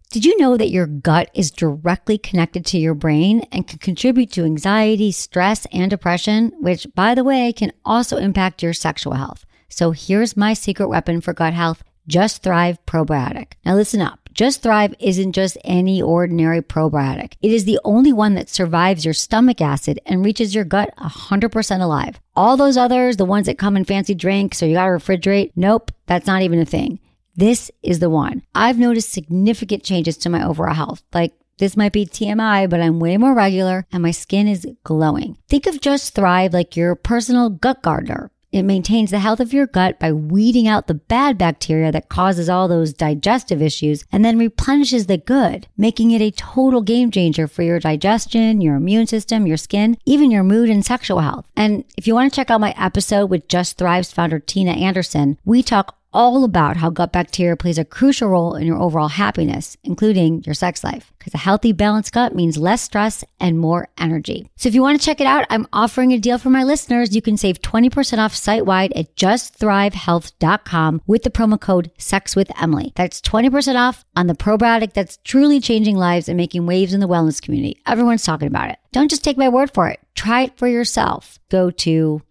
Did you know that your gut is directly connected to your brain and can contribute to anxiety, stress, and depression, which, by the way, can also impact your sexual health? So here's my secret weapon for gut health, Just Thrive Probiotic. Now listen up. Just Thrive isn't just any ordinary probiotic. It is the only one that survives your stomach acid and reaches your gut 100% alive. All those others, the ones that come in fancy drinks or you gotta refrigerate, nope, that's not even a thing. This is the one. I've noticed significant changes to my overall health. Like, this might be TMI, but I'm way more regular and my skin is glowing. Think of Just Thrive like your personal gut gardener. It maintains the health of your gut by weeding out the bad bacteria that causes all those digestive issues and then replenishes the good, making it a total game changer for your digestion, your immune system, your skin, even your mood and sexual health. And if you want to check out my episode with Just Thrive's founder, Tina Anderson, we talk all about how gut bacteria plays a crucial role in your overall happiness, including your sex life. Because a healthy, balanced gut means less stress and more energy. So if you want to check it out, I'm offering a deal for my listeners. You can save 20% off site-wide at justthrivehealth.com with the promo code SEXWithEmily. That's 20% off on the probiotic that's truly changing lives and making waves in the wellness community. Everyone's talking about it. Don't just take my word for it. Try it for yourself. Go to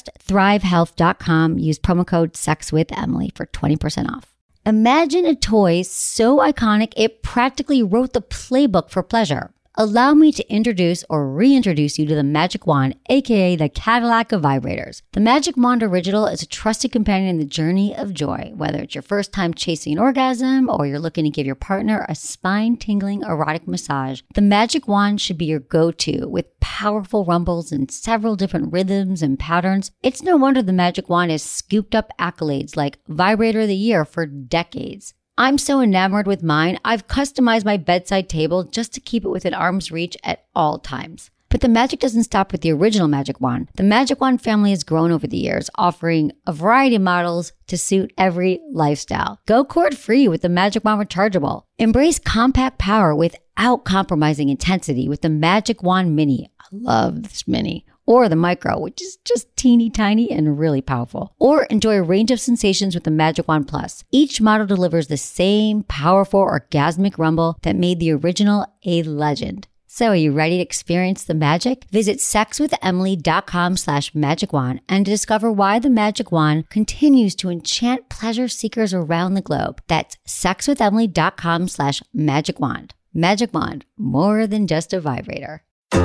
justthrivehealth.com. Use promo code SEXWithEmily for 20% off. Imagine a toy so iconic it practically wrote the playbook for pleasure. Allow me to introduce or reintroduce you to the Magic Wand, aka the Cadillac of vibrators. The Magic Wand Original is a trusted companion in the journey of joy. Whether it's your first time chasing an orgasm or you're looking to give your partner a spine-tingling erotic massage, the Magic Wand should be your go-to with powerful rumbles and several different rhythms and patterns. It's no wonder the Magic Wand has scooped up accolades like Vibrator of the Year for decades. I'm so enamored with mine, I've customized my bedside table just to keep it within arm's reach at all times. But the magic doesn't stop with the original Magic Wand. The Magic Wand family has grown over the years, offering a variety of models to suit every lifestyle. Go cord-free with the Magic Wand Rechargeable. Embrace compact power without compromising intensity with the Magic Wand Mini. I love this Mini. Or the Micro, which is just teeny tiny and really powerful. Or enjoy a range of sensations with the Magic Wand Plus. Each model delivers the same powerful orgasmic rumble that made the original a legend. So are you ready to experience the magic? Visit sexwithemily.com/magicwand and discover why the Magic Wand continues to enchant pleasure seekers around the globe. That's sexwithemily.com/magicwand. Magic Wand, more than just a vibrator.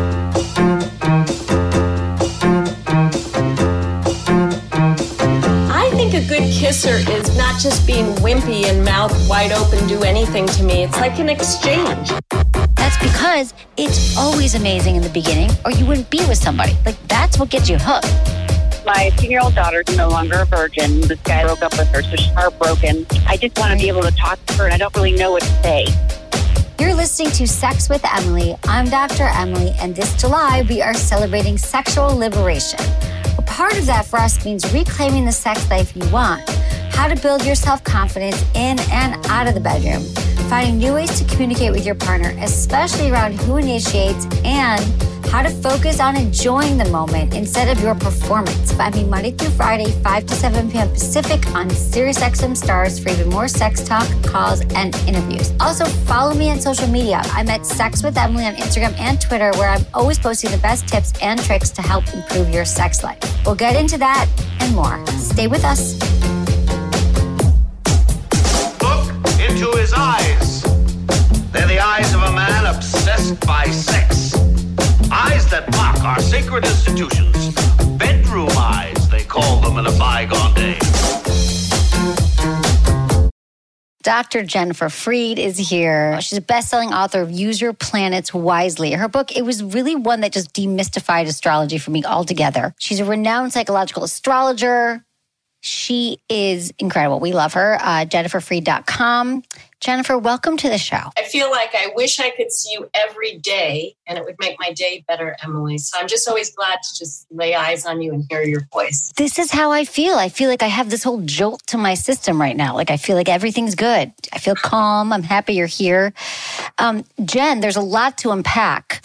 A good kisser is not just being wimpy and mouth wide open, do anything to me. It's like an exchange. That's because it's always amazing in the beginning or you wouldn't be with somebody. Like, that's what gets you hooked. My 18-year-old daughter is no longer a virgin. This guy broke up with her, so she's heartbroken. I just want to be able to talk to her, and I don't really know what to say. You're listening to Sex with Emily. I'm Dr. Emily, and this July, we are celebrating sexual liberation. A part of that for us means reclaiming the sex life you want, how to build your self-confidence in and out of the bedroom, finding new ways to communicate with your partner, especially around who initiates, and how to focus on enjoying the moment instead of your performance. Find me Monday through Friday, 5 to 7 p.m. Pacific on SiriusXM Stars for even more sex talk, calls, and interviews. Also, follow me on social media. I'm at Sex with Emily on Instagram and Twitter, where I'm always posting the best tips and tricks to help improve your sex life. We'll get into that and more. Stay with us. Look into his eyes. They're the eyes of a man obsessed by sex. Eyes that mock our sacred institutions. Bedroom eyes, they call them in a bygone day. Dr. Jennifer Freed is here. She's a best-selling author of Use Your Planets Wisely. Her book, it was really one that just demystified astrology for me altogether. She's a renowned psychological astrologer. She is incredible. We love her. JenniferFreed.com. Jennifer, welcome to the show. I feel like I wish I could see you every day and it would make my day better, Emily. So I'm just always glad to just lay eyes on you and hear your voice. This is how I feel. I feel like I have this whole jolt to my system right now. Like I feel like everything's good. I feel calm. I'm happy you're here. Jen, there's a lot to unpack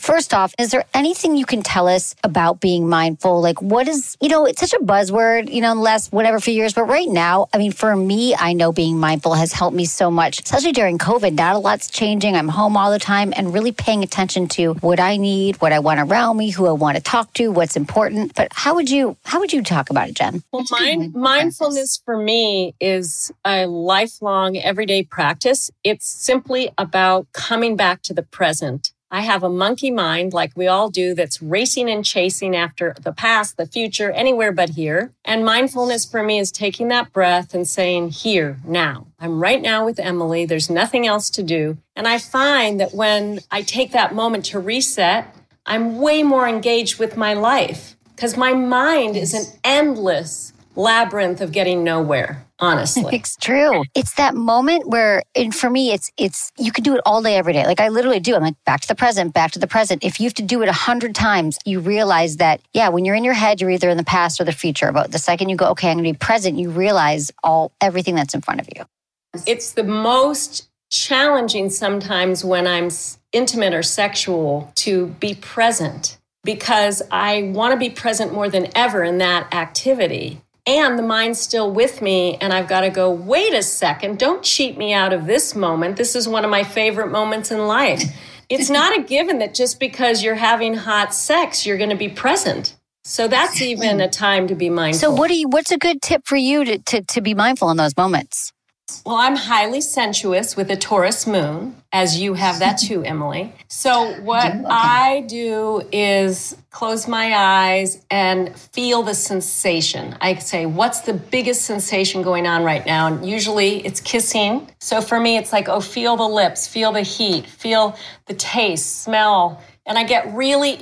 First off, is there anything you can tell us about being mindful? Like, what is, it's such a buzzword, in the last whatever few years. But right now, I mean, for me, I know being mindful has helped me so much, especially during COVID. Not a lot's changing. I'm home all the time and really paying attention to what I need, what I want around me, who I want to talk to, what's important. But how would you talk about it, Jen? Well, mindfulness for me is a lifelong, everyday practice. It's simply about coming back to the present. I have a monkey mind, like we all do, that's racing and chasing after the past, the future, anywhere but here. And mindfulness for me is taking that breath and saying, here, now. I'm right now with Emily. There's nothing else to do. And I find that when I take that moment to reset, I'm way more engaged with my life because my mind is an endless labyrinth of getting nowhere. Honestly. It's true. It's that moment where, and for me, it's you can do it all day, every day. Like I literally do. I'm like, back to the present, back to the present. If you have to do it 100 times, you realize that, when you're in your head, you're either in the past or the future. But the second you go, okay, I'm going to be present, you realize everything that's in front of you. It's the most challenging sometimes when I'm intimate or sexual to be present because I want to be present more than ever in that activity. And the mind's still with me, and I've got to go, wait a second, don't cheat me out of this moment. This is one of my favorite moments in life. It's not a given that just because you're having hot sex, you're going to be present. So that's even a time to be mindful. So what's a good tip for you to be mindful in those moments? Well, I'm highly sensuous with a Taurus moon, as you have that too, Emily. So what I do is close my eyes and feel the sensation. I say, what's the biggest sensation going on right now? And usually it's kissing. So for me, it's like, feel the lips, feel the heat, feel the taste, smell. And I get really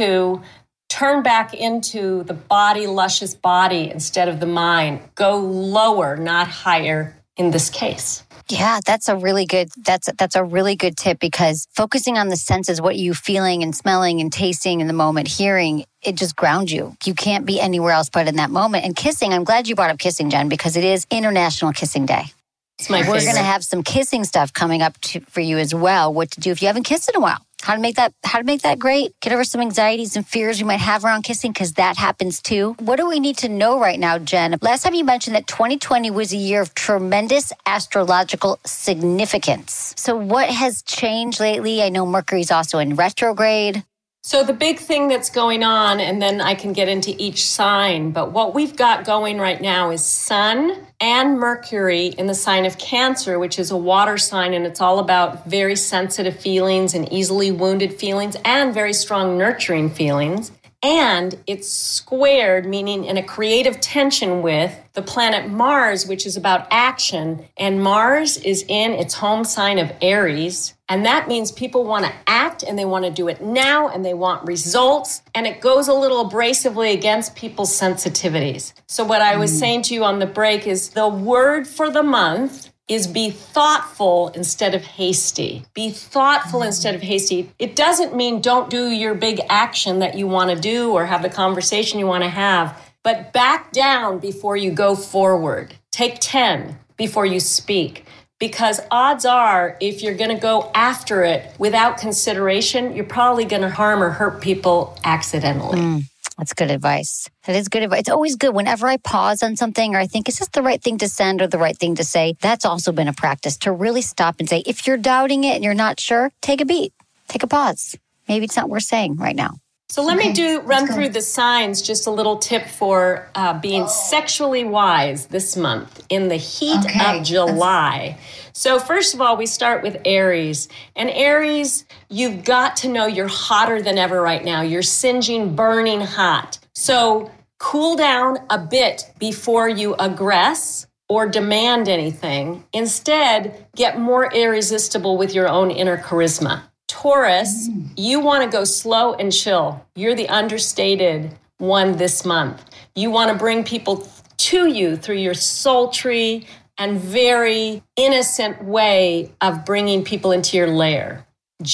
turn back into the body, luscious body instead of the mind. Go lower, not higher. In this case. Yeah, that's a really good tip because focusing on the senses, what you feeling and smelling and tasting in the moment, hearing, it just grounds you. You can't be anywhere else but in that moment. And kissing, I'm glad you brought up kissing, Jen, because it is International Kissing Day. It's my favorite. We're going to have some kissing stuff coming up for you as well. What to do if you haven't kissed in a while. How to make that great. Get over some anxieties and fears you might have around kissing because that happens too. What do we need to know right now, Jen? Last time you mentioned that 2020 was a year of tremendous astrological significance. So what has changed lately? I know Mercury's also in retrograde. So the big thing that's going on, and then I can get into each sign, but what we've got going right now is Sun and Mercury in the sign of Cancer, which is a water sign, and it's all about very sensitive feelings and easily wounded feelings and very strong nurturing feelings. And it's squared, meaning in a creative tension with the planet Mars, which is about action. And Mars is in its home sign of Aries. And that means people want to act and they want to do it now and they want results. And it goes a little abrasively against people's sensitivities. So what I was saying to you on the break is the word for the month is be thoughtful instead of hasty. Be thoughtful instead of hasty. It doesn't mean don't do your big action that you want to do or have the conversation you want to have, but back down before you go forward. Take 10 before you speak. Because odds are, if you're going to go after it without consideration, you're probably going to harm or hurt people accidentally. That's good advice. That is good advice. It's always good whenever I pause on something or I think, is this the right thing to send or the right thing to say? That's also been a practice to really stop and say, if you're doubting it and you're not sure, take a beat, take a pause. Maybe it's not worth saying right now. So let me run through the signs, just a little tip for being sexually wise this month in the heat of July. So first of all, we start with Aries. And Aries, you've got to know you're hotter than ever right now. You're singeing, burning hot. So cool down a bit before you aggress or demand anything. Instead, get more irresistible with your own inner charisma. Taurus, you want to go slow and chill. You're the understated one this month. You want to bring people to you through your sultry and very innocent way of bringing people into your lair.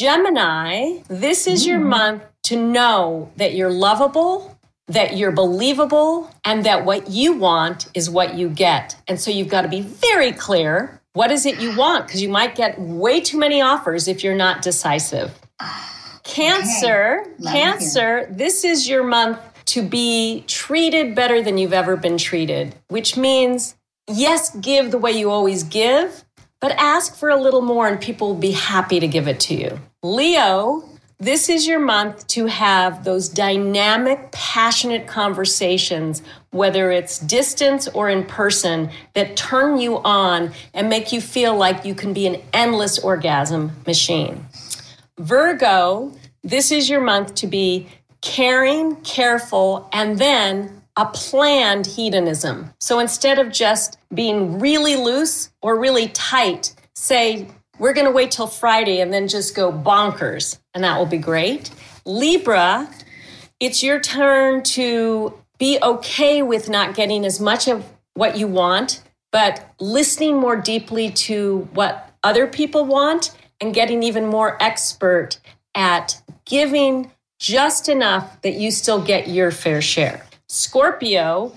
Gemini, this is your month to know that you're lovable, that you're believable, and that what you want is what you get. And so you've got to be very clear. What is it you want? Because you might get way too many offers if you're not decisive. Cancer, this is your month to be treated better than you've ever been treated, which means, yes, give the way you always give, but ask for a little more and people will be happy to give it to you. Leo, this is your month to have those dynamic, passionate conversations, whether it's distance or in person, that turn you on and make you feel like you can be an endless orgasm machine. Virgo, this is your month to be caring, careful, and then a planned hedonism. So instead of just being really loose or really tight, say, we're going to wait till Friday and then just go bonkers, and that will be great. Libra, it's your turn to be okay with not getting as much of what you want, but listening more deeply to what other people want and getting even more expert at giving just enough that you still get your fair share. Scorpio,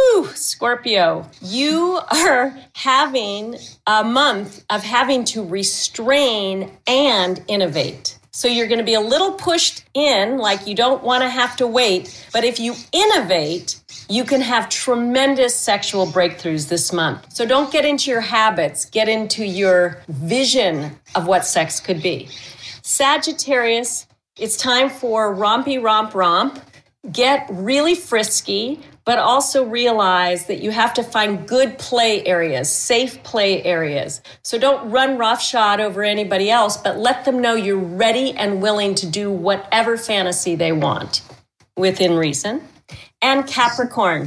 you are having a month of having to restrain and innovate. So you're going to be a little pushed in, like you don't want to have to wait. But if you innovate, you can have tremendous sexual breakthroughs this month. So don't get into your habits, get into your vision of what sex could be. Sagittarius, it's time for rompy romp. Get really frisky, but also realize that you have to find good play areas, safe play areas. So don't run roughshod over anybody else, but let them know you're ready and willing to do whatever fantasy they want within reason. And Capricorn,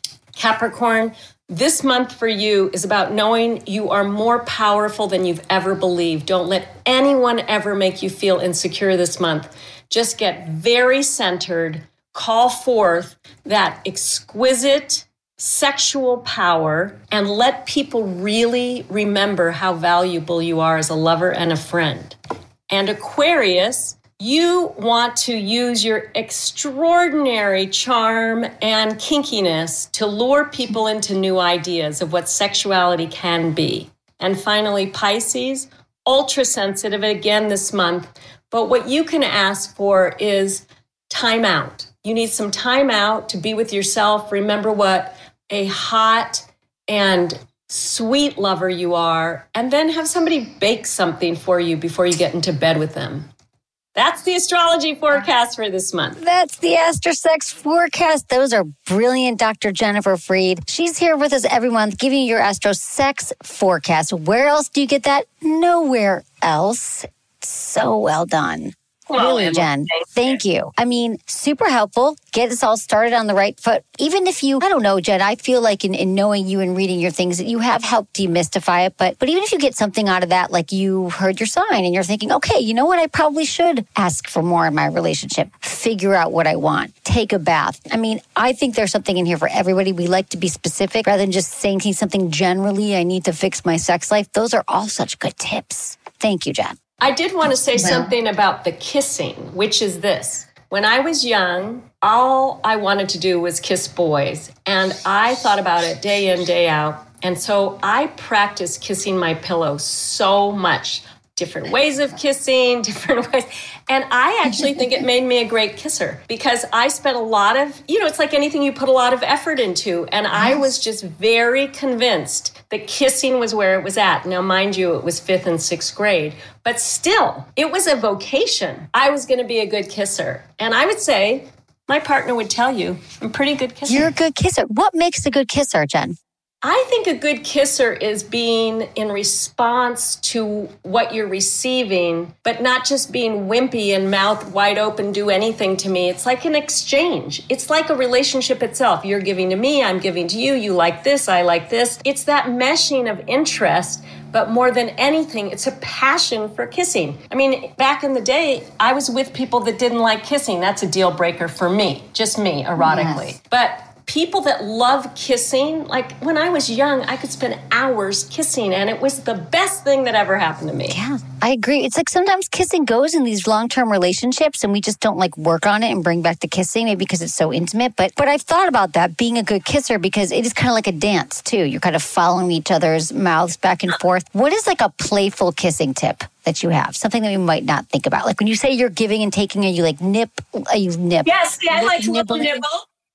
this month for you is about knowing you are more powerful than you've ever believed. Don't let anyone ever make you feel insecure this month. Just get very centered. Call forth that exquisite sexual power and let people really remember how valuable you are as a lover and a friend. And Aquarius, you want to use your extraordinary charm and kinkiness to lure people into new ideas of what sexuality can be. And finally, Pisces, ultra sensitive again this month. But what you can ask for is time out. You need some time out to be with yourself. Remember what a hot and sweet lover you are, and then have somebody bake something for you before you get into bed with them. That's the astrology forecast for this month. That's the AstroSex forecast. Those are brilliant, Dr. Jennifer Freed. She's here with us every month giving you your AstroSex forecast. Where else do you get that? Nowhere else. So well done. Really, Jen. Thank you. I mean, super helpful. Get us all started on the right foot. Even if you, I don't know, Jen, I feel like in knowing you and reading your things, that you have helped demystify it. But even if you get something out of that, like you heard your sign and you're thinking, okay, you know what? I probably should ask for more in my relationship. Figure out what I want. Take a bath. I mean, I think there's something in here for everybody. We like to be specific rather than just saying something generally. I need to fix my sex life. Those are all such good tips. Thank you, Jen. I did want to say something about the kissing, which is this. When I was young, all I wanted to do was kiss boys. And I thought about it day in, day out. And so I practiced kissing my pillow so much. Different ways of kissing, different ways. And I actually think it made me a great kisser because I spent a lot of, it's like anything you put a lot of effort into. And I was just very convinced that kissing was where it was at. Now, mind you, it was 5th and 6th grade, but still, it was a vocation. I was going to be a good kisser. And I would say, my partner would tell you, I'm a pretty good kisser. You're a good kisser. What makes a good kisser, Jen? I think a good kisser is being in response to what you're receiving, but not just being wimpy and mouth wide open, do anything to me. It's like an exchange. It's like a relationship itself. You're giving to me, I'm giving to you. You like this, I like this. It's that meshing of interest, but more than anything, it's a passion for kissing. I mean, back in the day, I was with people that didn't like kissing. That's a deal breaker for me, just me, erotically. Yes. But people that love kissing, like when I was young, I could spend hours kissing and it was the best thing that ever happened to me. Yeah, I agree. It's like sometimes kissing goes in these long-term relationships and we just don't like work on it and bring back the kissing, maybe because it's so intimate. But I've thought about that, being a good kisser, because it is kind of like a dance too. You're kind of following each other's mouths back and forth. What is like a playful kissing tip that you have? Something that we might not think about. Like when you say you're giving and taking, are you like nip? Yes, I like a little nibble.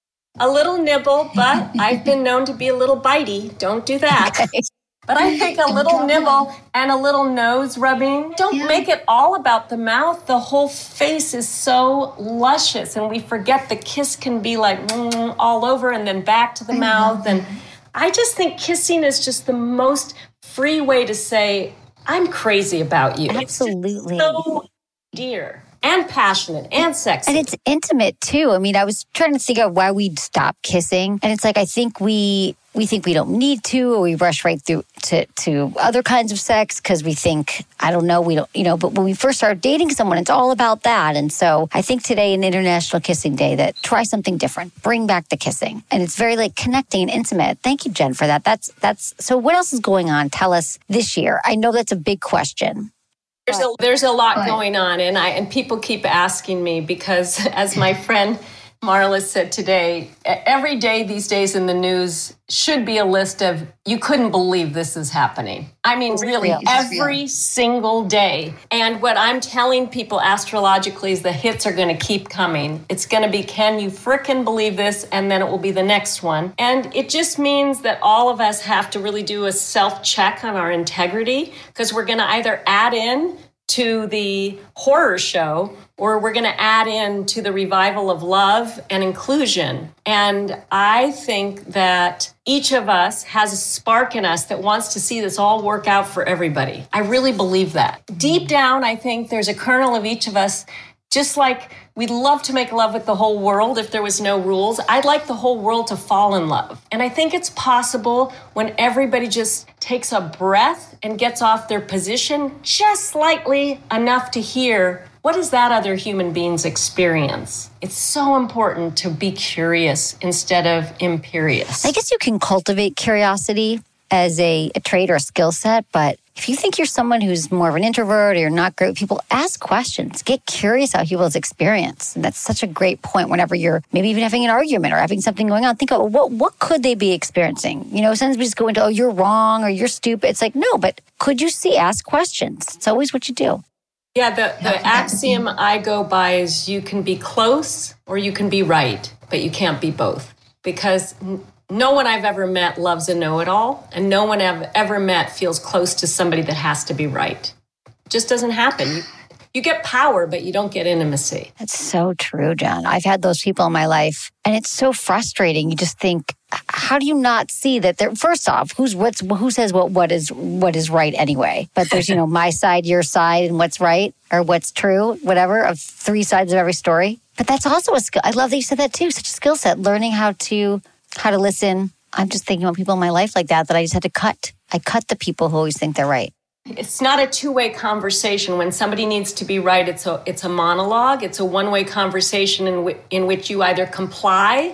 A little nibble, but I've been known to be a little bitey. Don't do that. Okay. But I think a little nibble and a little nose rubbing. Don't make it all about the mouth. The whole face is so luscious, and we forget the kiss can be like all over and then back to the mouth. And I just think kissing is just the most free way to say, I'm crazy about you. Absolutely. It's so dear. And passionate and sexy. And it's intimate too. I mean, I was trying to figure out why we'd stop kissing. And it's like, I think we think we don't need to, or we rush right through to other kinds of sex because we think, I don't know, we don't, but when we first start dating someone, it's all about that. And so I think today, an International Kissing Day, that try something different, bring back the kissing. And it's very like connecting and intimate. Thank you, Jen, for that. That's so what else is going on? Tell us this year. I know that's a big question. There's a lot going on, and people keep asking me because, as my friend Marla said today, every day these days in the news should be a list of, you couldn't believe this is happening. I mean, really, every single day. And what I'm telling people astrologically is the hits are going to keep coming. It's going to be, can you frickin' believe this? And then it will be the next one. And it just means that all of us have to really do a self-check on our integrity, because we're going to either add in to the horror show, or we're going to add in to the revival of love and inclusion. And I think that each of us has a spark in us that wants to see this all work out for everybody. I really believe that. Deep down, I think there's a kernel of each of us. Just like we'd love to make love with the whole world if there was no rules, I'd like the whole world to fall in love. And I think it's possible when everybody just takes a breath and gets off their position just slightly enough to hear, what is that other human being's experience? It's so important to be curious instead of imperious. I guess you can cultivate curiosity as a trait or a skill set, but if you think you're someone who's more of an introvert or you're not great with people, ask questions. Get curious about people's experience. And that's such a great point whenever you're maybe even having an argument or having something going on. Think about what could they be experiencing? Sometimes we just go into, oh, you're wrong or you're stupid. It's like, no, but could you ask questions? It's always what you do. Yeah, the axiom I go by is you can be close or you can be right, but you can't be both. Because no one I've ever met loves a know-it-all, and no one I've ever met feels close to somebody that has to be right. It just doesn't happen. You get power, but you don't get intimacy. That's so true, Jen. I've had those people in my life, and it's so frustrating. You just think, how do you not see that? First off, who says what is right anyway? But there's my side, your side, and what's right or what's true, whatever, of three sides of every story. But that's also a skill. I love that you said that too. Such a skill set, learning how to listen. I'm just thinking about people in my life like that I just had to cut. I cut the people who always think they're right. It's not a two-way conversation. When somebody needs to be right, it's a monologue. It's a one-way conversation in which you either comply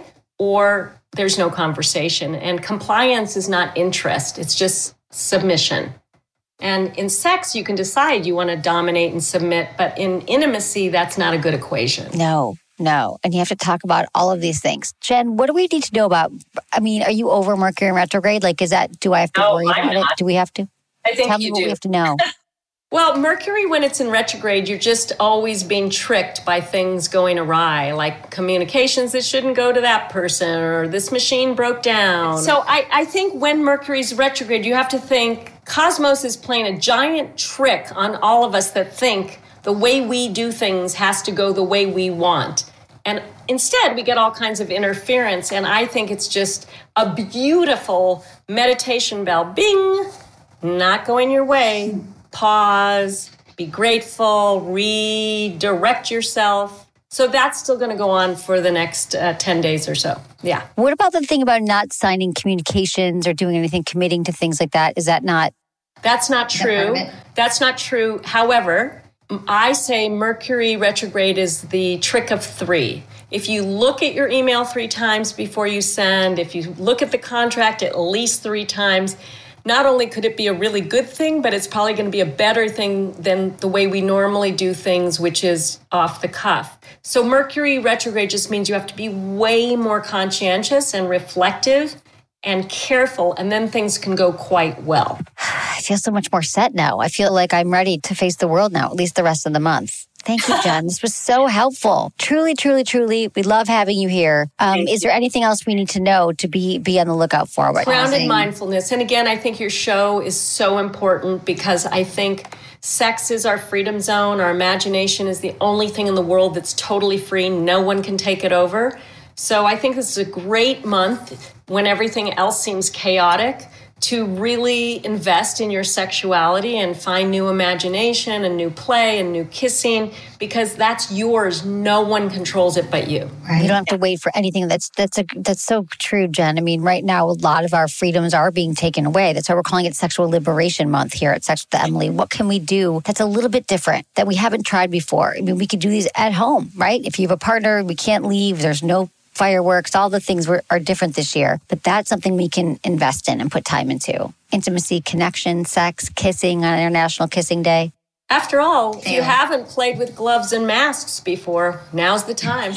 or there's no conversation. And compliance is not interest. It's just submission. And in sex, you can decide you want to dominate and submit. But in intimacy, that's not a good equation. No. And you have to talk about all of these things. Jen, what do we need to know about, are you over Mercury in retrograde? Like, do I have to worry about it? Do we have to? I think Tell me what we have to know. Well, Mercury, when it's in retrograde, you're just always being tricked by things going awry, like communications that shouldn't go to that person, or this machine broke down. So I think when Mercury's retrograde, you have to think Cosmos is playing a giant trick on all of us that think the way we do things has to go the way we want. And instead, we get all kinds of interference. And I think it's just a beautiful meditation bell. Bing! Not going your way. Pause. Be grateful. Redirect yourself. So that's still going to go on for the next 10 days or so. Yeah. What about the thing about not signing communications or doing anything, committing to things like that? Is that not? That's not true. That's not true. However, I say Mercury retrograde is the trick of 3. If you look at your email 3 times before you send, if you look at the contract at least 3 times, not only could it be a really good thing, but it's probably going to be a better thing than the way we normally do things, which is off the cuff. So Mercury retrograde just means you have to be way more conscientious and reflective and careful, and then things can go quite well. I feel so much more set now. I feel like I'm ready to face the world now, at least the rest of the month. Thank you, Jen. This was so helpful. Truly, truly, truly. We love having you here. Is there anything else we need to know to be on the lookout for? Grounded mindfulness. And again, I think your show is so important because I think sex is our freedom zone. Our imagination is the only thing in the world that's totally free. No one can take it over. So I think this is a great month when everything else seems chaotic to really invest in your sexuality and find new imagination and new play and new kissing, because that's yours. No one controls it but you. Right. You don't have to wait for anything. That's so true, Jen. I mean, right now, a lot of our freedoms are being taken away. That's why we're calling it Sexual Liberation Month here at Sex with Emily. What can we do that's a little bit different, that we haven't tried before? I mean, we could do these at home, right? If you have a partner, we can't leave. There's no fireworks, all the things are different this year. But that's something we can invest in and put time into. Intimacy, connection, sex, kissing on International Kissing Day. After all, if you haven't played with gloves and masks before, now's the time.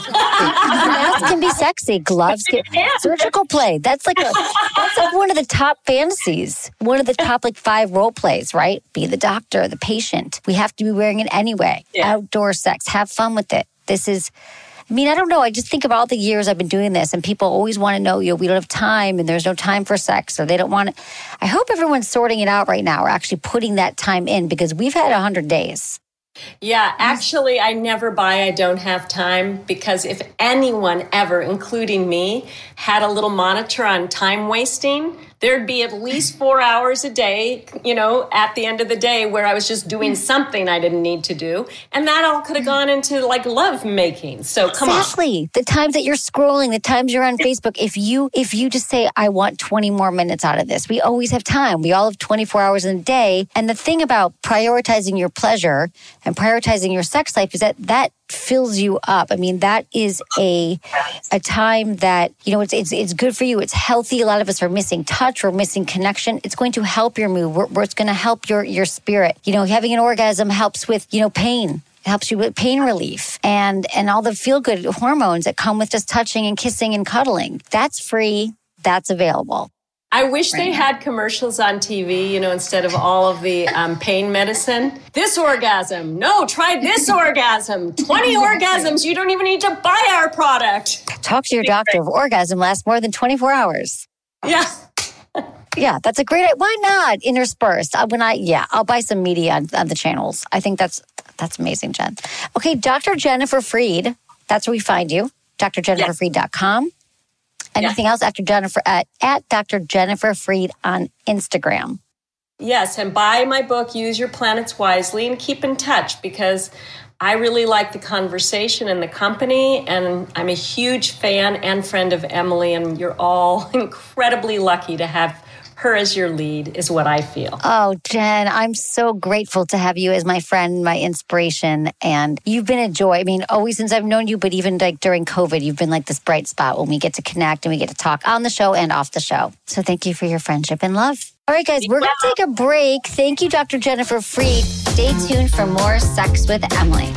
Masks can be sexy. Gloves can... Surgical play. That's like one of the top fantasies. One of the top 5 role plays, right? Be the doctor, the patient. We have to be wearing it anyway. Yeah. Outdoor sex. Have fun with it. This is... I mean, I don't know. I just think about all the years I've been doing this, and people always want to know, we don't have time and there's no time for sex, or they don't want it. I hope everyone's sorting it out right now, or actually putting that time in, because we've had 100 days. Yeah, actually, I never buy I don't have time, because if anyone ever, including me, had a little monitor on time wasting, there'd be at least 4 hours a day, at the end of the day where I was just doing something I didn't need to do. And that all could have gone into love making. So come on. Exactly. The times that you're scrolling, the times you're on Facebook, if you just say, I want 20 more minutes out of this, we always have time. We all have 24 hours in a day. And the thing about prioritizing your pleasure and prioritizing your sex life is that fills you up. I mean, that is a time that, it's good for you. It's healthy. A lot of us are missing touch. We're missing connection. It's going to help your mood. It's going to help your spirit. Having an orgasm helps with, pain. It helps you with pain relief and all the feel-good hormones that come with just touching and kissing and cuddling. That's free. That's available. I wish they had commercials on TV, instead of all of the pain medicine. This orgasm. No, try this orgasm. 20 orgasms. You don't even need to buy our product. Talk to your doctor. If orgasm lasts more than 24 hours. Yeah. Yeah, that's a great... Why not interspersed? I'll buy some media on the channels. I think that's amazing, Jen. Okay, Dr. Jennifer Freed. That's where we find you. drjenniferfreed.com. Anything else after Jennifer at Dr. Jennifer Freed on Instagram? Yes, and buy my book, Use Your Planets Wisely, and keep in touch, because I really like the conversation and the company, and I'm a huge fan and friend of Emily, and you're all incredibly lucky to have her as your lead, is what I feel. Oh, Jen, I'm so grateful to have you as my friend, my inspiration. And you've been a joy. I mean, always since I've known you, but even during COVID, you've been this bright spot when we get to connect and we get to talk on the show and off the show. So thank you for your friendship and love. All right, guys, we're going to take a break. Thank you, Dr. Jennifer Freed. Stay tuned for more Sex with Emily.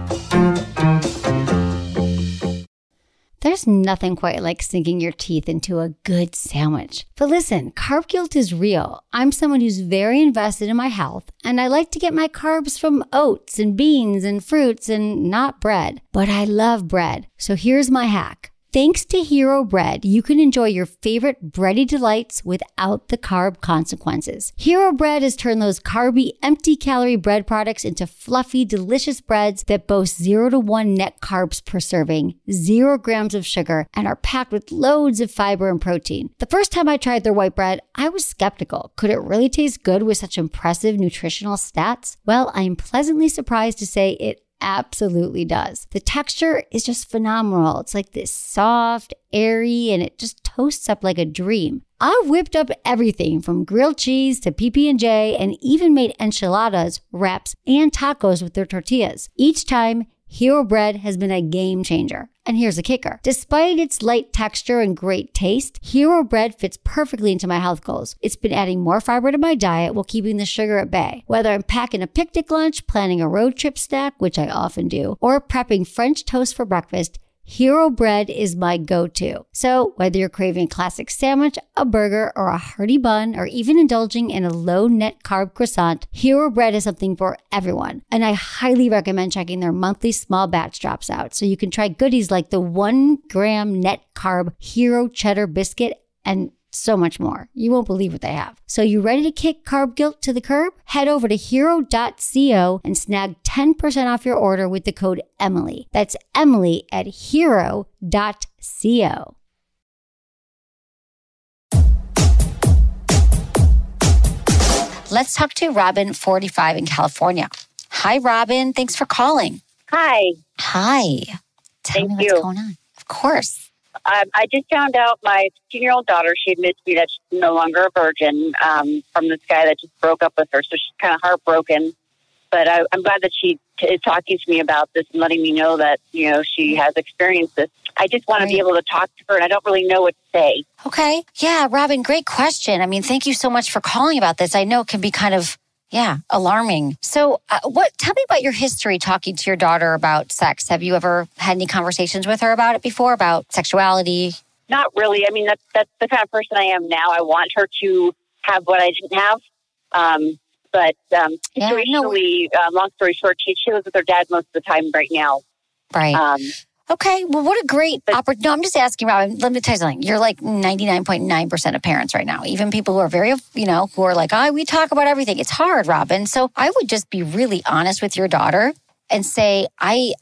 There's nothing quite like sinking your teeth into a good sandwich. But listen, carb guilt is real. I'm someone who's very invested in my health, and I like to get my carbs from oats and beans and fruits and not bread. But I love bread. So here's my hack. Thanks to Hero Bread, you can enjoy your favorite bready delights without the carb consequences. Hero Bread has turned those carby, empty-calorie bread products into fluffy, delicious breads that boast 0 to 1 net carbs per serving, 0 grams of sugar, and are packed with loads of fiber and protein. The first time I tried their white bread, I was skeptical. Could it really taste good with such impressive nutritional stats? Well, I am pleasantly surprised to say it absolutely does. The texture is just phenomenal. It's like this soft, airy, and it just toasts up like a dream. I've whipped up everything from grilled cheese to PB&J and even made enchiladas, wraps, and tacos with their tortillas. Each time, Hero Bread has been a game changer. And here's the kicker. Despite its light texture and great taste, Hero Bread fits perfectly into my health goals. It's been adding more fiber to my diet while keeping the sugar at bay. Whether I'm packing a picnic lunch, planning a road trip snack, which I often do, or prepping French toast for breakfast, Hero Bread is my go-to. So whether you're craving a classic sandwich, a burger, or a hearty bun, or even indulging in a low net carb croissant, Hero Bread is something for everyone. And I highly recommend checking their monthly small batch drops out so you can try goodies like the 1 gram net carb Hero Cheddar Biscuit and so much more. You won't believe what they have. So you ready to kick carb guilt to the curb? Head over to hero.co and snag 10% off your order with the code Emily. That's Emily at hero.co. Let's talk to Robin, 45, in California. Hi, Robin. Thanks for calling. Hi. Hi. Tell me what's going on. Of course. I just found out my 15-year-old daughter, she admits to me that she's no longer a virgin from this guy that just broke up with her. So she's kind of heartbroken. But I'm glad that she is talking to me about this and letting me know that, you know, she has experienced this. I just want to be able to talk to her, and I don't really know what to say. Okay. Yeah, Robin, great question. I mean, thank you so much for calling about this. I know it can be kind of, alarming. So tell me about your history talking to your daughter about sex. Have you ever had any conversations with her about it before, about sexuality? Not really. I mean, that's the kind of person I am now. I want her to have what I didn't have. But situationally, long story short, she lives with her dad most of the time right now. Right. Okay. Well, what a great opportunity. No, I'm just asking, Robin, let me tell you something. You're like 99.9% of parents right now. Even people who are very, who are like, we talk about everything. It's hard, Robin. So I would just be really honest with your daughter and say, I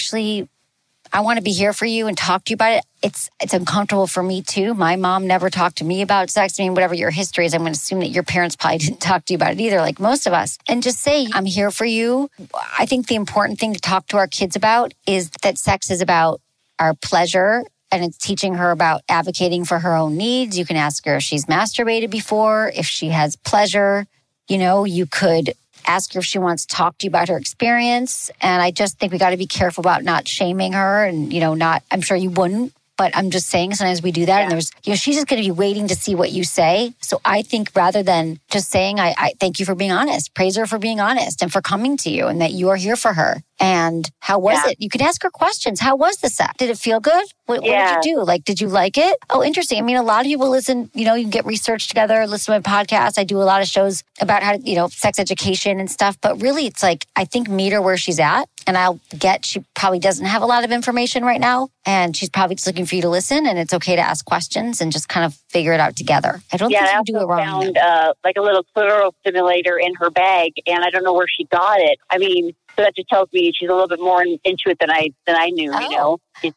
want to be here for you and talk to you about it. It's uncomfortable for me too. My mom never talked to me about sex. I mean, whatever your history is, I'm going to assume that your parents probably didn't talk to you about it either, like most of us. And just say, I'm here for you. I think the important thing to talk to our kids about is that sex is about our pleasure, and it's teaching her about advocating for her own needs. You can ask her if she's masturbated before, if she has pleasure. You could ask her if she wants to talk to you about her experience. And I just think we got to be careful about not shaming her and, I'm sure you wouldn't, but I'm just saying sometimes we do that. Yeah. And she's just going to be waiting to see what you say. So I think rather than just saying, I thank you for being honest, praise her for being honest and for coming to you and that you are here for her. And how was it? You could ask her questions. How was the sex? Did it feel good? What did you do? Did you like it? Oh, interesting. I mean, a lot of people listen, you can get research together, listen to my podcast. I do a lot of shows about how to, sex education and stuff. But really, it's I think meet her where she's at. And she probably doesn't have a lot of information right now. And she's probably just looking for you to listen. And it's okay to ask questions and just kind of figure it out together. I don't think you do it wrong. I found a little clitoral stimulator in her bag. And I don't know where she got it. I mean, so that just tells me she's a little bit more into it than I knew, It's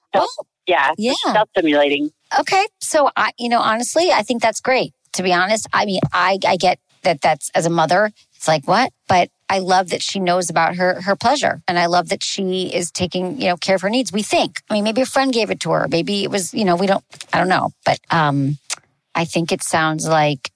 self-stimulating. Okay. So, honestly, I think that's great. To be honest, I mean, I get that's, as a mother, it's like, what? But I love that she knows about her pleasure. And I love that she is taking, care of her needs. We think. I mean, maybe a friend gave it to her. Maybe it was, I don't know. But I think it sounds like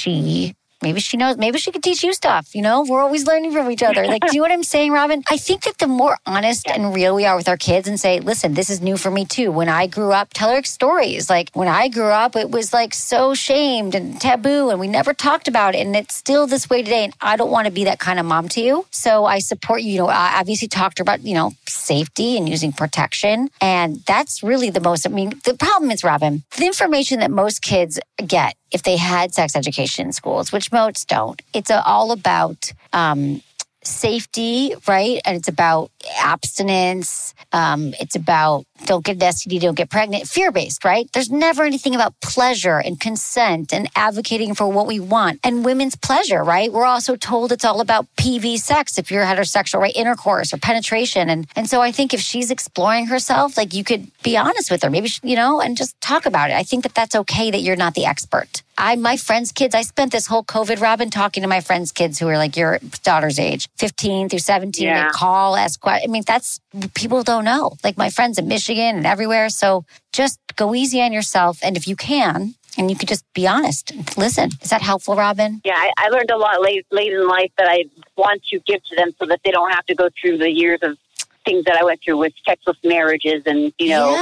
maybe she knows, maybe she could teach you stuff, We're always learning from each other. Do you know what I'm saying, Robin? I think that the more honest and real we are with our kids and say, listen, this is new for me too. When I grew up, tell her stories. When I grew up, it was so shamed and taboo and we never talked about it. And it's still this way today. And I don't want to be that kind of mom to you. So I support you. I obviously talked to her about, safety and using protection. And that's really the problem is, Robin, the information that most kids get if they had sex education in schools, which most don't, it's all about safety, right? And it's about abstinence. It's about don't get an STD, don't get pregnant. Fear-based, right? There's never anything about pleasure and consent and advocating for what we want. And women's pleasure, right? We're also told it's all about PV sex if you're heterosexual, right? Intercourse or penetration. And so I think if she's exploring herself, like you could be honest with her, maybe, and just talk about it. I think that that's okay that you're not the expert. My friends' kids, I spent this whole COVID, Robin, talking to my friends' kids who are like your daughter's age, 15 through 17. Yeah. They call, ask questions. I mean, that's, people don't know. Like my friends in Michigan and everywhere. So just go easy on yourself. And if you can, and you could just be honest, listen. Is that helpful, Robin? Yeah, I learned a lot late in life that I want to give to them so that they don't have to go through the years of things that I went through with sexless marriages and,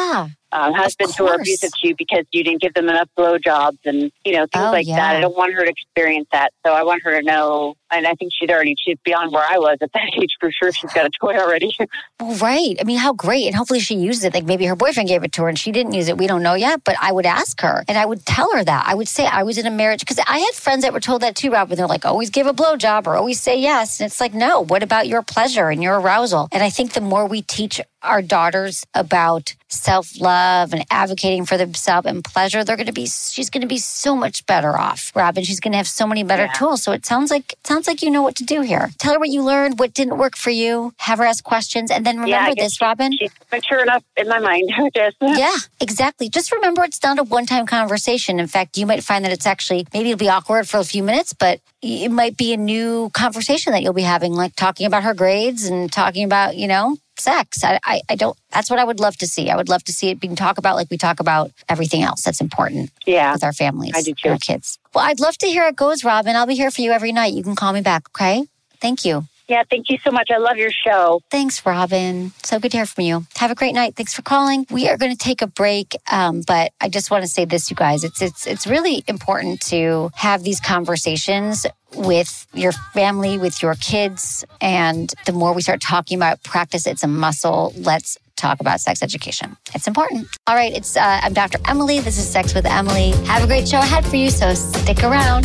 husbands who are abusive to you because you didn't give them enough blowjobs and, things like that. I don't want her to experience that. So I want her to know, and I think she's beyond where I was at that age for sure. She's got a toy already. Well, right. I mean, how great. And hopefully she uses it. Like maybe her boyfriend gave it to her and she didn't use it. We don't know yet, but I would ask her and I would tell her that. I would say I was in a marriage because I had friends that were told that too, Robin. They're like, always give a blowjob or always say yes. And it's like, no, what about your pleasure and your arousal? And I think the more we teach our daughters about self-love and advocating for themselves and pleasure, she's going to be so much better off, Robin. She's going to have so many better tools. So it sounds like you know what to do here. Tell her what you learned, what didn't work for you, have her ask questions, and then remember this, Robin. She's mature enough in my mind. Yeah, exactly. Just remember it's not a one-time conversation. In fact, you might find that it's actually, maybe it'll be awkward for a few minutes, but it might be a new conversation that you'll be having, like talking about her grades and talking about, sex. I don't, that's what I would love to see. I would love to see it being talked about like we talk about everything else that's important with our families. I do too. Our kids. Well, I'd love to hear how it goes, Robin. I'll be here for you every night. You can call me back, okay? Thank you. Yeah, thank you so much. I love your show. Thanks, Robin. So good to hear from you. Have a great night. Thanks for calling. We are going to take a break, but I just want to say this, you guys. It's really important to have these conversations with your family, with your kids, and the more we start talking about practice, it's a muscle. Let's talk about sex education. It's important. All right, I'm Dr. Emily. This is Sex with Emily. Have a great show ahead for you, so stick around.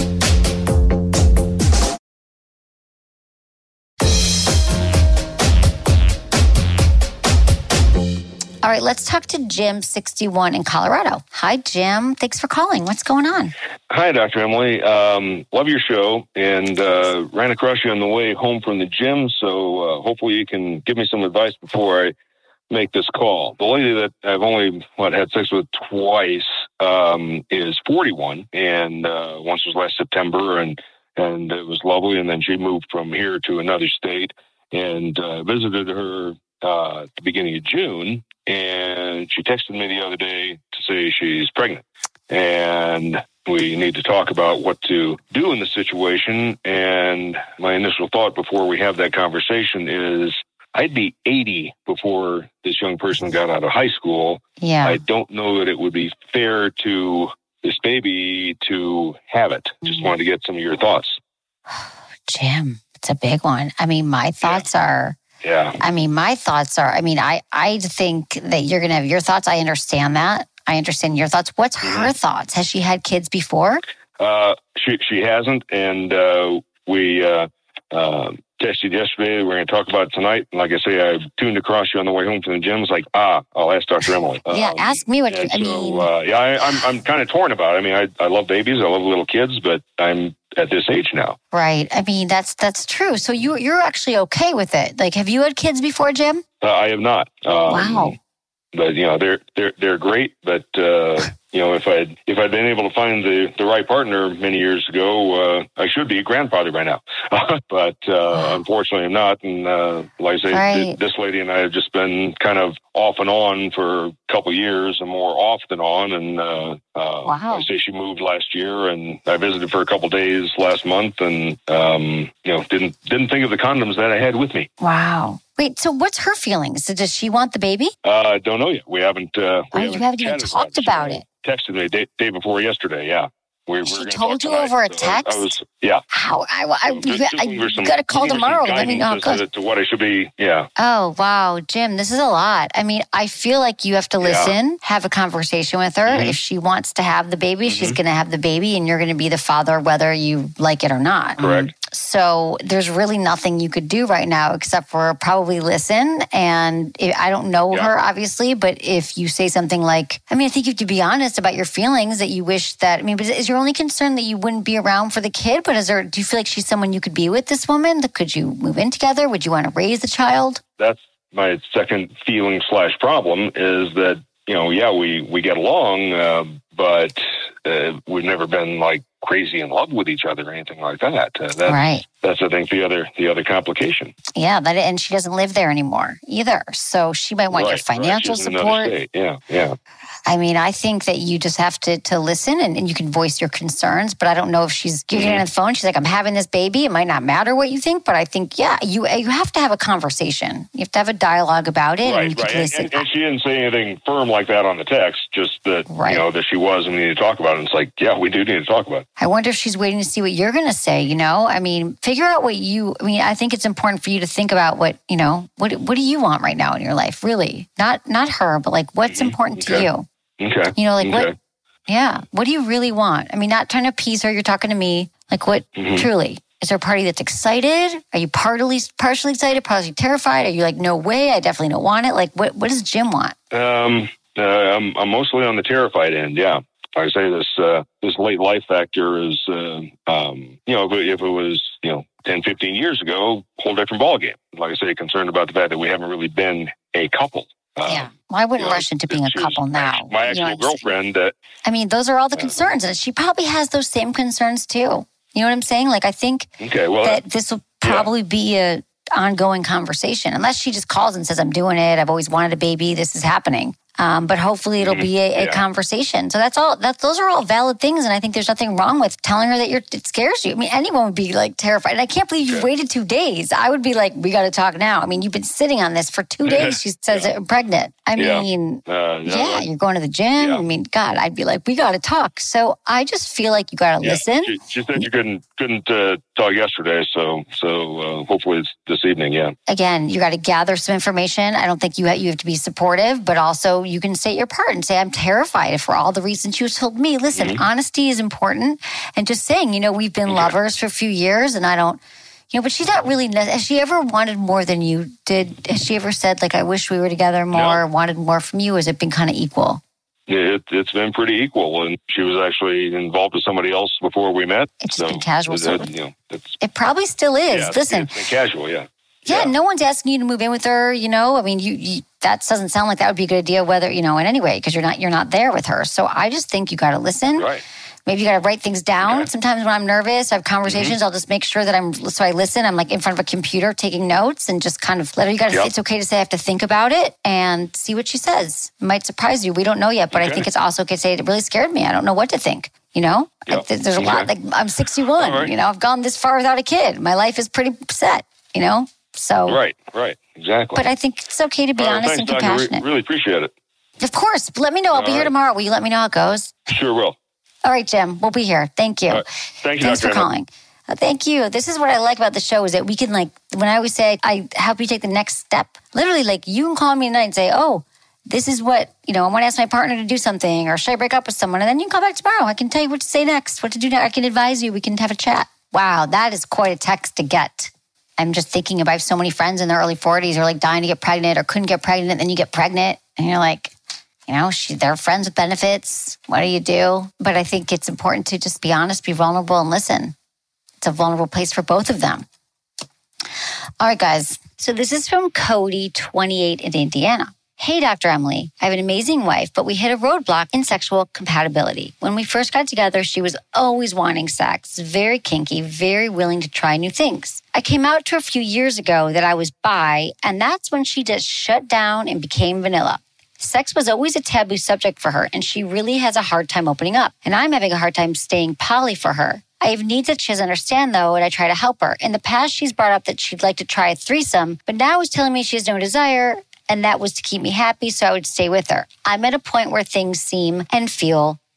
All right, let's talk to Jim, 61 in Colorado. Hi, Jim. Thanks for calling. What's going on? Hi, Dr. Emily. Love your show and ran across you on the way home from the gym, so hopefully you can give me some advice before I make this call. The lady that I've only had sex with twice is 41, and once was last September, and it was lovely, and then she moved from here to another state, and visited her at the beginning of June, and she texted me the other day to say she's pregnant. And we need to talk about what to do in the situation. And my initial thought before we have that conversation is I'd be 80 before this young person got out of high school. Yeah. I don't know that it would be fair to this baby to have it. Just wanted to get some of your thoughts. Jim, it's a big one. I mean, my thoughts are... Yeah. I think that you're going to have your thoughts. I understand that. I understand your thoughts. What's her thoughts? Has she had kids before? She hasn't. And we texted yesterday. We're going to talk about it tonight. And like I say, I tuned across you on the way home from the gym. It's like, I'll ask Dr. Emily. Ask me what I'm kind of torn about it. I mean, I love babies. I love little kids, but I'm at this age now. Right. I mean, that's true. So you're actually okay with it. Like, have you had kids before, Jim? I have not. Wow. But they're great. But if I'd been able to find the right partner many years ago, I should be a grandfather by now. But unfortunately, I'm not. And like I say, this lady and I have just been kind of off and on for a couple of years, and more off than on. And I say she moved last year, and I visited for a couple of days last month, and didn't think of the condoms that I had with me. Wow. Wait, so what's her feelings? Does she want the baby? Don't know yet. We haven't. You haven't even talked about it. Texted me day before yesterday. Yeah. She told you over a text? Yeah. How? You got to call tomorrow. Let me know how it goes. To what I should be, yeah. Oh, wow. Jim, this is a lot. I mean, I feel like you have to listen, have a conversation with her. If she wants to have the baby, she's going to have the baby, and you're going to be the father whether you like it or not. Correct. So there's really nothing you could do right now except for probably listen. And I don't know her, obviously, but if you say something like, I mean, I think you have to be honest about your feelings that you wish that, I mean, but is your only concern that you wouldn't be around for the kid? But do you feel like she's someone you could be with, this woman? Could you move in together? Would you want to raise the child? That's my second feeling / problem is that, we get along, but we've never been like crazy in love with each other or anything like that. Right. That's, I think, the other complication. Yeah, and she doesn't live there anymore either. So she might want your financial support. Yeah. I mean, I think that you just have to listen and you can voice your concerns, but I don't know if she's getting on the phone. She's like, I'm having this baby. It might not matter what you think, but I think, you have to have a conversation. You have to have a dialogue about it. Right, and you can listen. And she didn't say anything firm like that on the text, just that, that she was and we need to talk about it. And it's like, yeah, we do need to talk about it. I wonder if she's waiting to see what you're going to say, I mean, figure out I think it's important for you to think about what do you want right now in your life, really? Not her, but like what's important to you? Okay. What? Yeah. What do you really want? I mean, not trying to appease her. You're talking to me. Like, what truly? Is there a party that's excited? Are you partially excited, partially terrified? Are you like, no way, I definitely don't want it? Like, what does Jim want? I'm mostly on the terrified end. Yeah. Like I say, this late life factor is, if it was 10, 15 years ago, whole different ballgame. Like I say, concerned about the fact that we haven't really been a couple. Well, I wouldn't rush into being a couple now. My actual girlfriend. I mean, those are all the concerns, and she probably has those same concerns too. You know what I'm saying? Like, I think that this will probably be a ongoing conversation, unless she just calls and says, "I'm doing it. I've always wanted a baby. This is happening." But hopefully it'll be a conversation. So those are all valid things. And I think there's nothing wrong with telling her that it scares you. I mean, anyone would be like terrified. And I can't believe you waited 2 days. I would be like, we got to talk now. I mean, you've been sitting on this for 2 days. She says I'm pregnant. I mean, you're going to the gym. I mean, God, I'd be like, we got to talk. So I just feel like you got to listen. She said you couldn't talk yesterday. So hopefully it's this evening. Yeah. Again, you got to gather some information. I don't think you have to be supportive, but also you can say your part and say, I'm terrified for all the reasons you told me. Listen, honesty is important. And just saying, we've been lovers for a few years and I don't, but she's not really, has she ever wanted more than you did? Has she ever said, like, I wish we were together more, wanted more from you? Or has it been kind of equal? It's been pretty equal. And she was actually involved with somebody else before we met. It's been casual. It probably still is. Yeah, Listen. It's been casual, yeah. Yeah, no one's asking you to move in with her, I mean, you that doesn't sound like that would be a good idea, whether, in any way, because you're not there with her. So I just think you got to listen. Right. Maybe you got to write things down. Okay. Sometimes when I'm nervous, I have conversations, I'll just make sure that I listen. I'm like in front of a computer taking notes and just kind of let her, it's okay to say I have to think about it and see what she says. It might surprise you. We don't know yet, but I think it's also okay to say it really scared me. I don't know what to think. There's a lot, like I'm 61, right. I've gone this far without a kid. My life is pretty set, So right, exactly. But I think it's okay to be honest and compassionate. Really appreciate it. Of course. Let me know. I'll be here tomorrow. Will you let me know how it goes? Sure will. All right, Jim. We'll be here. Thank you. Right. Thanks for calling. Thank you. This is what I like about the show is that we can when I always say I help you take the next step. Literally, you can call me tonight and say, "Oh, this is what I want to ask my partner to do something, or should I break up with someone?" And then you can call back tomorrow. I can tell you what to say next, what to do next. I can advise you. We can have a chat. Wow, that is quite a text to get. I'm just thinking about so many friends in their early 40s are dying to get pregnant or couldn't get pregnant. And then you get pregnant and you're like, they're friends with benefits. What do you do? But I think it's important to just be honest, be vulnerable, and listen. It's a vulnerable place for both of them. All right, guys. So this is from Cody, 28 in Indiana. Hey, Dr. Emily, I have an amazing wife, but we hit a roadblock in sexual compatibility. When we first got together, she was always wanting sex, very kinky, very willing to try new things. I came out to her a few years ago that I was bi, and that's when she just shut down and became vanilla. Sex was always a taboo subject for her, and she really has a hard time opening up. And I'm having a hard time staying poly for her. I have needs that she doesn't understand, though, and I try to help her. In the past, she's brought up that she'd like to try a threesome, but now is telling me she has no desire, and that was to keep me happy, so I would stay with her. I'm at a point where things seem and feel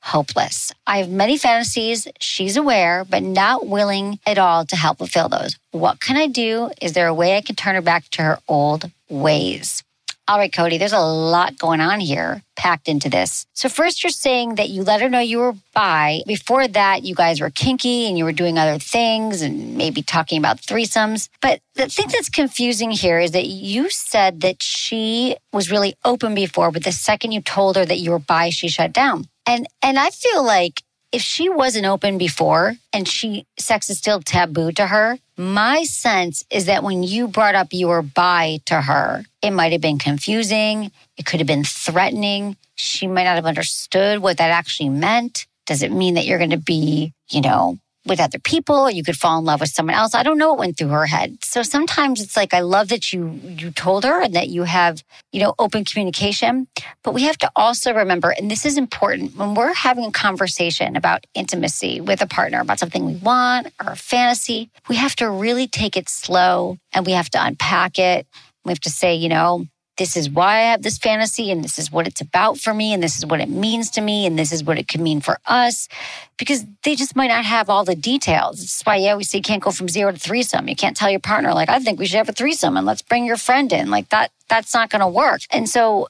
hopeless. I have many fantasies. She's aware, but not willing at all to help fulfill those. What can I do? Is there a way I can turn her back to her old ways? All right, Cody, there's a lot going on here packed into this. So first you're saying that you let her know you were bi. Before that, you guys were kinky and you were doing other things and maybe talking about threesomes. But the thing that's confusing here is that you said that she was really open before, but the second you told her that you were bi, she shut down. And I feel like if she wasn't open before and sex is still taboo to her, my sense is that when you brought up you were bi to her, it might have been confusing. It could have been threatening. She might not have understood what that actually meant. Does it mean that you're going to be, with other people, or you could fall in love with someone else? I don't know what went through her head. So sometimes it's like, I love that you told her and that you have, open communication. But we have to also remember, and this is important, when we're having a conversation about intimacy with a partner, about something we want or a fantasy, we have to really take it slow and we have to unpack it. We have to say, this is why I have this fantasy and this is what it's about for me and this is what it means to me and this is what it could mean for us, because they just might not have all the details. That's why we say you can't go from 0 to threesome. You can't tell your partner, I think we should have a threesome and let's bring your friend in. That's not going to work. And so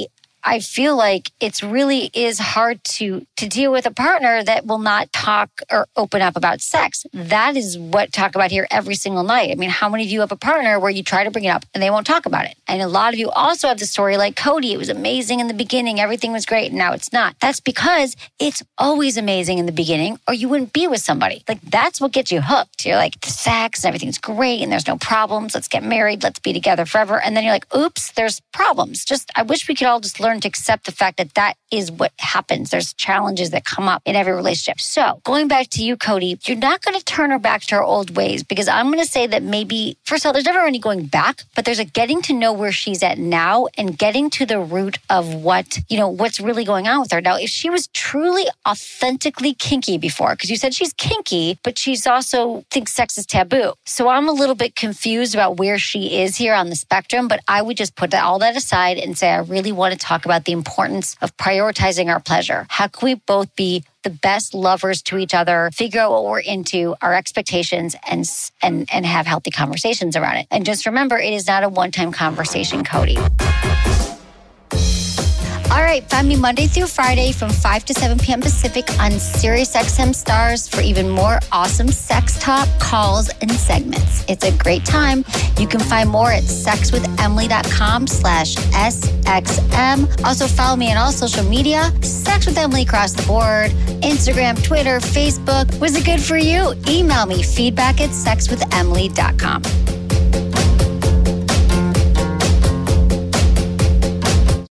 I feel like it really is hard to deal with a partner that will not talk or open up about sex. That is what talk about here every single night. I mean, how many of you have a partner where you try to bring it up and they won't talk about it? And a lot of you also have the story like Cody. It was amazing in the beginning. Everything was great. And now it's not. That's because it's always amazing in the beginning or you wouldn't be with somebody. That's what gets you hooked. You're like, the sex and everything's great and there's no problems. Let's get married. Let's be together forever. And then you're like, oops, there's problems. I wish we could all just learn to accept the fact that is what happens. There's challenges that come up in every relationship. So going back to you, Cody, you're not going to turn her back to her old ways, because I'm going to say that maybe, first of all, there's never any going back, but there's a getting to know where she's at now and getting to the root of what's really going on with her. Now, if she was truly authentically kinky before, because you said she's kinky, but she's also thinks sex is taboo. So I'm a little bit confused about where she is here on the spectrum, but I would just put all that aside and say, I really want to talk about the importance of prioritizing our pleasure. How can we both be the best lovers to each other, figure out what we're into, our expectations, and have healthy conversations around it? And just remember, it is not a one-time conversation, Cody. All right, find me Monday through Friday from 5 to 7 p.m. Pacific on SiriusXM Stars for even more awesome sex talk, calls, and segments. It's a great time. You can find more at sexwithemily.com/SXM. Also follow me on all social media, Sex with Emily across the board, Instagram, Twitter, Facebook. Was it good for you? Email me feedback@sexwithemily.com.